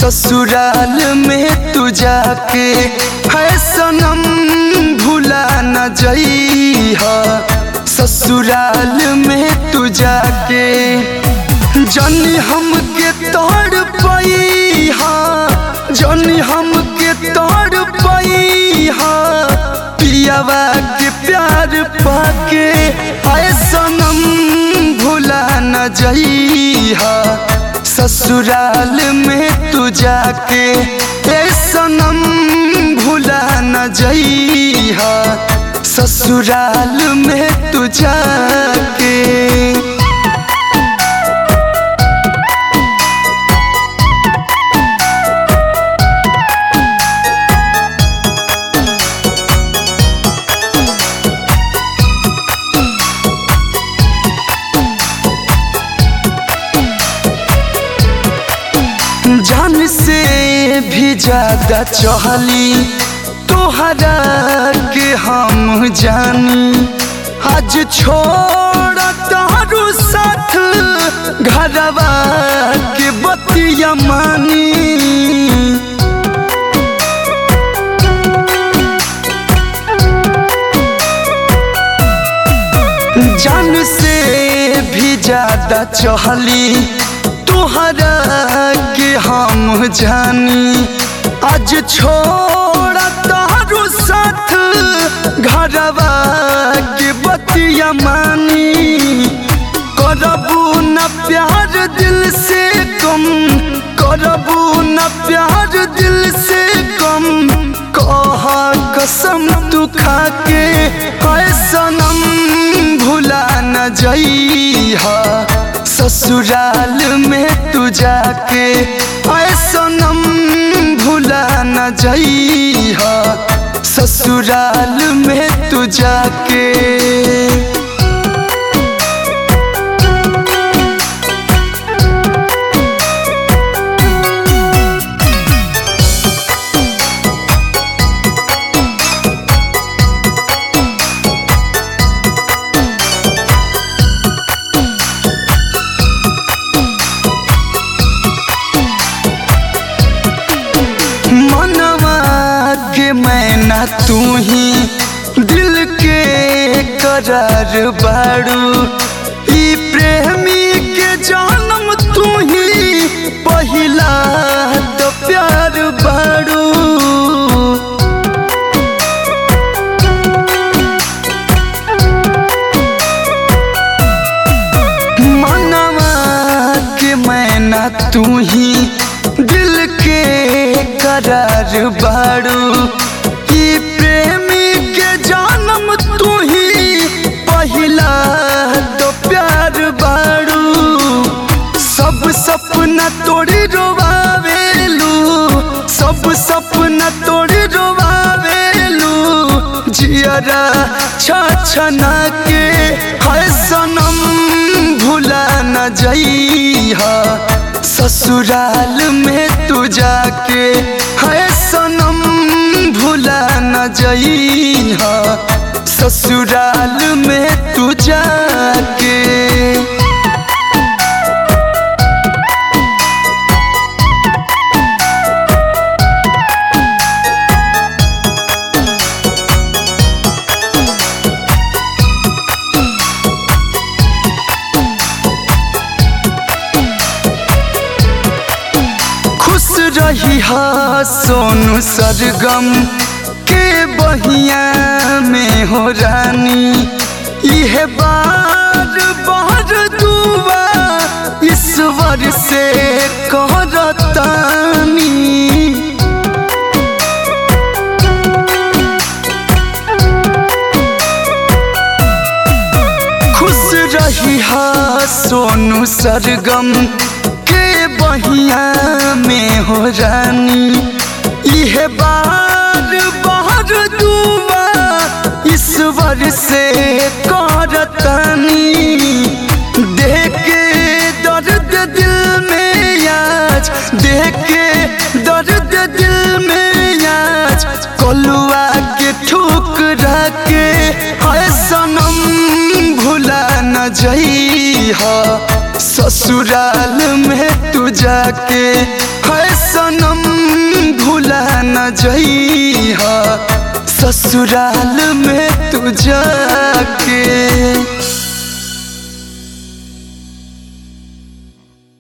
ससुराल में तू जाके है सनम भुला न जइहा। ससुराल में तू जाके जानी हमके तोड़ पैहा, जानी हमके तोड़ पैहा। पियावा के प्यार पाके आए सनम भुला न जइहा। ससुराल में तू जाके ए सनम भुला न जइहा। ससुराल में तू जाके जान से भी ज्यादा चाहली तोहरा के हम जानी। आज छोड़ तारू साथ घरवा के बतिया मानी। जान से भी ज्यादा चाहली तोहरा के हम जानी। आज छोड़ तारू साथ घरवा के बतिया मानी। करबू न प्यार दिल से कम, करबू न प्यार दिल से कम। कहा कसम तू खाके है सनम भुला न जइहा। ससुराल में तू जाके आए सनम भुला न जइहा। ससुराल में तू जाके मैना तू ही दिल के करार बाड़ू। ई प्रेमी के जन्म तू ही पहिला तो प्यार बाड़ू। मनवा के मैना तू ही दिल के करार बाड़ू। प्रेमी के जन्म तू ही पहिला तो प्यार बाड़ू। सब सपना तोड़ी रोवावेलू, सब सपना तोड़ी रोवावेलू। जियरा छछना के है सनम भुला न जइहा। ससुराल में तू जाके है सनम भुला न जइहा। ससुराल में तू जाके रही हा सोनू सरगम के बहिया में हो रानी। यह बार बार दुआ ईश्वर से कहरतानी। खुश रही हा सोनू सरगम बहिया में हो रानी। यह बार बार दुआ ईश्वर से करतानी। देख के दर्द दिल में आज, देख के दर्द दिल में आज। कलुआ के ठुकरा के है सनम भुला न जइहा। ससुराल में तू जाके है सनम भुला न जइहा ससुराल में तू जाके।